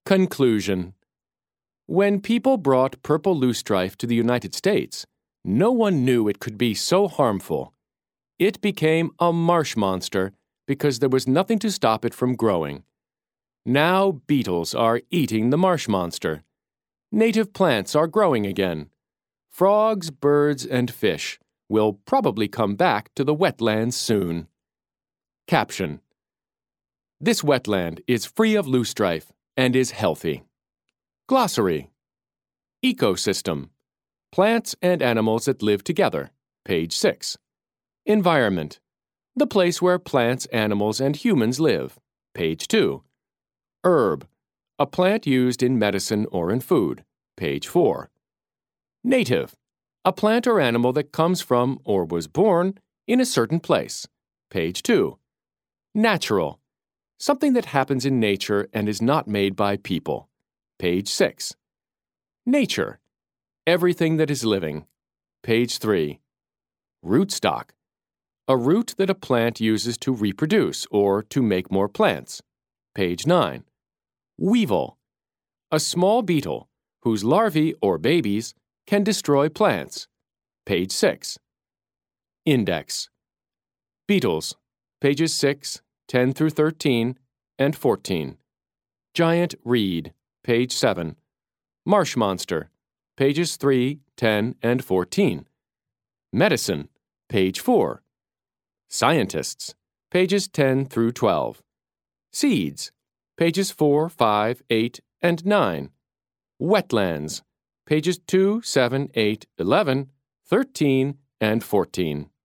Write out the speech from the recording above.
Conclusion. When people brought purple loosestrife to the United States, no one knew it could be so harmful. It became a marsh monster because there was nothing to stop it from growing. Now beetles are eating the marsh monster. Native plants are growing again. Frogs, birds, and fish will probably come back to the wetlands soon. Caption. This wetland is free of loosestrife and is healthy. Glossary. Ecosystem. Plants and animals that live together. Page 6. Environment. The place where plants, animals, and humans live. Page 2. Herb. A plant used in medicine or in food. Page 4. Native. A plant or animal that comes from or was born in a certain place. Page 2. Natural. Something that happens in nature and is not made by people. Page 6. Nature. Everything that is living. Page 3. Rootstock. A root that a plant uses to reproduce or to make more plants. Page 9. Weevil. A small beetle whose larvae or babies can destroy plants. Page 6. Index. Beetles. Pages 6, 10 through 13, and 14. Giant reed. Page 7. Marsh monster. Pages 3, 10, and 14. Medicine. Page 4. Scientists. Pages 10 through 12. Seeds. Pages 4, 5, 8, and 9. Wetlands. Pages 2, 7, 8, 11, 13, and 14.